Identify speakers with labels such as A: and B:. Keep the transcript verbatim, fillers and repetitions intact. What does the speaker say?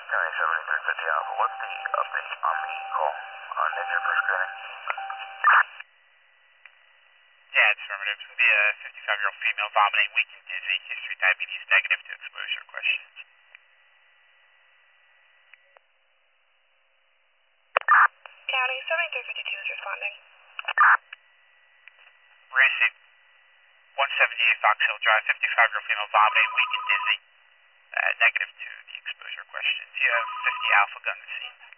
A: County seventy-three fifty Alpha, what's the update on the call on nature for screening?
B: Yeah, it's affirmative. The uh, fifty-five-year-old female vomiting, weak and dizzy, history diabetes negative to exposure questions.
C: County seventy-three fifty-two is responding.
B: Receive. one seventy-eight Fox Hill Drive, fifty-five-year-old female vomiting, weak and dizzy, uh, negative to the exposure questions. You have fifty Alpha gun to scene.